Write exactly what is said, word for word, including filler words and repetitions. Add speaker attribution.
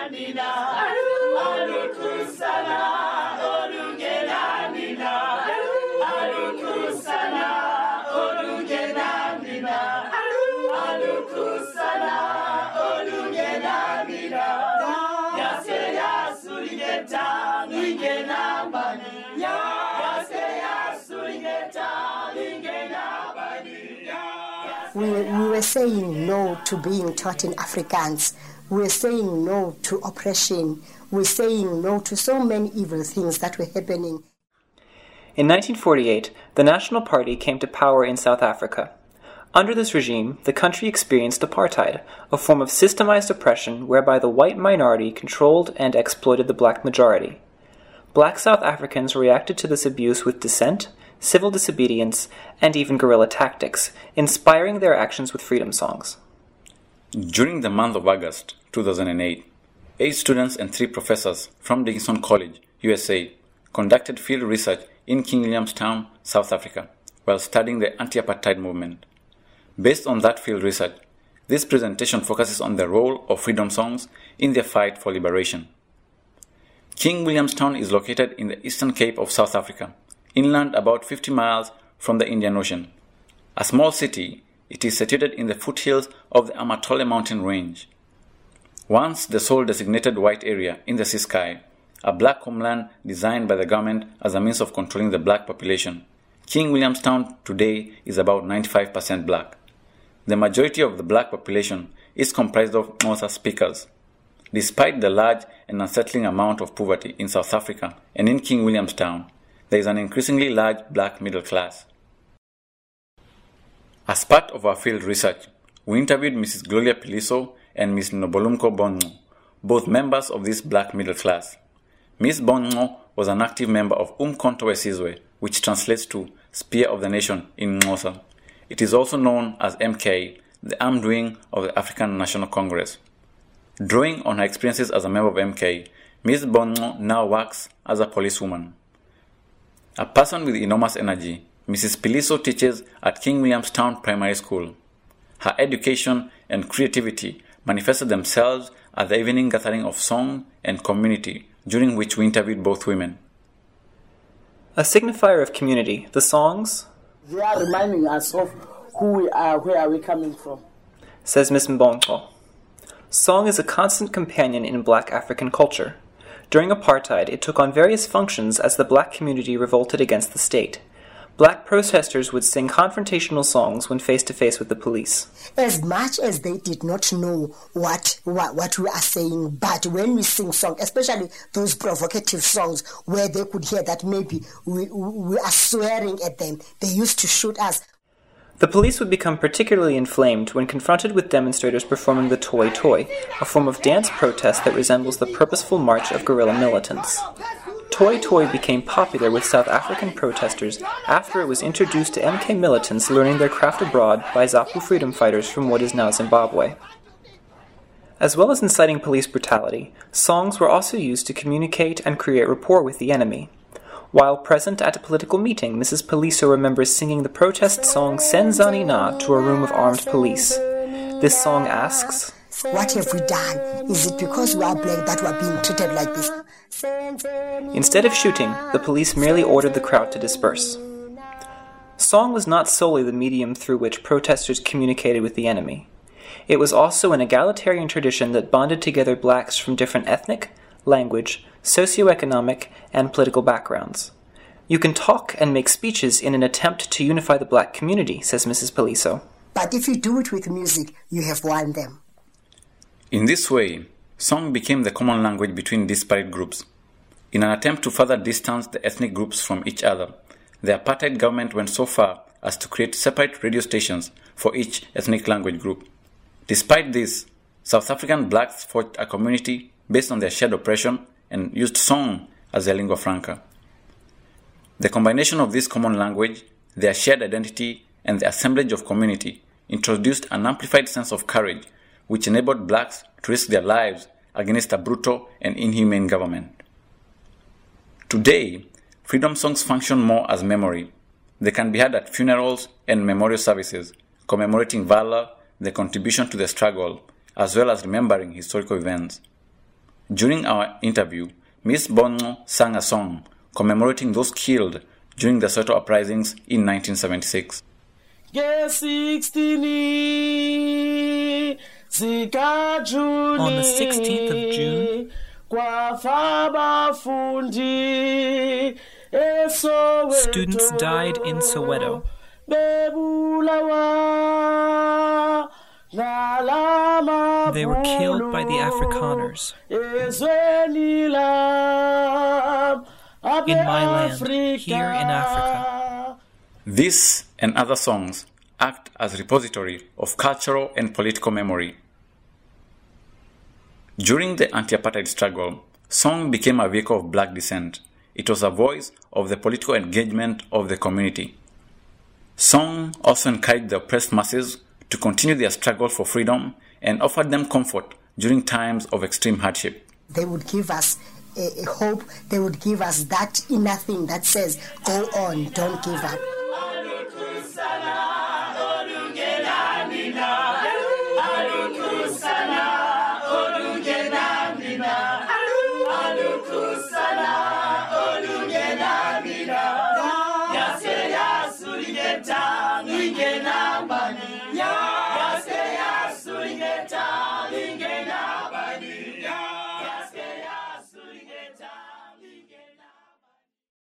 Speaker 1: We, we were saying no to being taught in Afrikaans. We were saying no to oppression. We were saying no to so many evil things that were happening.
Speaker 2: In nineteen forty-eight, the National Party came to power in South Africa. Under this regime, the country experienced apartheid, a form of systemized oppression whereby the white minority controlled and exploited the black majority. Black South Africans reacted to this abuse with dissent, civil disobedience, and even guerrilla tactics, inspiring their actions with freedom songs.
Speaker 3: During the month of August two thousand eight, eight students and three professors from Dickinson College, U S A, conducted field research in King Williamstown, South Africa, while studying the anti-apartheid movement. Based on that field research, this presentation focuses on the role of freedom songs in the fight for liberation. King Williamstown is located in the Eastern Cape of South Africa, inland about fifty miles from the Indian Ocean. A small city, it is situated in the foothills of the Amatole mountain range. Once the sole designated white area in the Ciskei, a black homeland designed by the government as a means of controlling the black population, King Williamstown today is about ninety-five percent black. The majority of the black population is comprised of Xhosa speakers. Despite the large and unsettling amount of poverty in South Africa and in King Williamstown, there is an increasingly large black middle class. As part of our field research, we interviewed Missus Gloria Piliso and Miss Nobolumko Bongo, both members of this black middle class. Miss Bongo was an active member of Umkhonto weSizwe, which translates to Spear of the Nation in Xhosa. It is also known as M K, the armed wing of the African National Congress. Drawing on her experiences as a member of M K, Miss Bongo now works as a policewoman. A person with enormous energy, Missus Piliso teaches at King Williamstown Primary School. Her education and creativity manifested themselves at the evening gathering of song and community, during which we interviewed both women.
Speaker 2: A signifier of community, the songs,
Speaker 4: they are reminding us of who we are, where are we coming from,
Speaker 2: says Miss Mbongo. Song is a constant companion in black African culture. During apartheid, it took on various functions as the black community revolted against the state. Black protesters would sing confrontational songs when face-to-face with the police.
Speaker 1: As much as they did not know what, what what we are saying, but when we sing songs, especially those provocative songs where they could hear that maybe we, we are swearing at them, they used to shoot us.
Speaker 2: The police would become particularly inflamed when confronted with demonstrators performing the Toi Toi, a form of dance protest that resembles the purposeful march of guerrilla militants. Toi Toi became popular with South African protesters after it was introduced to M K militants learning their craft abroad by ZAPU freedom fighters from what is now Zimbabwe. As well as inciting police brutality, songs were also used to communicate and create rapport with the enemy. While present at a political meeting, Missus Piliso remembers singing the protest song Senzani Na to a room of armed police. This song asks,
Speaker 1: what have we done? Is it because we are black that we are being treated like this?
Speaker 2: Instead of shooting, the police merely ordered the crowd to disperse. Song was not solely the medium through which protesters communicated with the enemy. It was also an egalitarian tradition that bonded together blacks from different ethnic, language, socioeconomic, and political backgrounds. You can talk and make speeches in an attempt to unify the black community, says Missus Piliso.
Speaker 1: But if you do it with music, you have won them.
Speaker 3: In this way, song became the common language between disparate groups. In an attempt to further distance the ethnic groups from each other, the apartheid government went so far as to create separate radio stations for each ethnic language group. Despite this, South African blacks forged a community based on their shared oppression and used song as their lingua franca. The combination of this common language, their shared identity, and the assemblage of community introduced an amplified sense of courage which enabled blacks to risk their lives against a brutal and inhumane government. Today, freedom songs function more as memory. They can be heard at funerals and memorial services, commemorating valor, the contribution to the struggle, as well as remembering historical events. During our interview, Miss Bongo sang a song commemorating those killed during the Soweto uprisings in nineteen seventy-six.
Speaker 2: On the sixteenth of June, students died in Soweto. They were killed by the Afrikaners in my land, here in Africa.
Speaker 3: This and other songs act as repository of cultural and political memory. During the anti-apartheid struggle, song became a vehicle of black dissent. It was a voice of the political engagement of the community. Song also encouraged the oppressed masses to continue their struggle for freedom and offered them comfort during times of extreme hardship.
Speaker 1: They would give us a, a hope. They would give us that inner thing that says, go on, don't give up.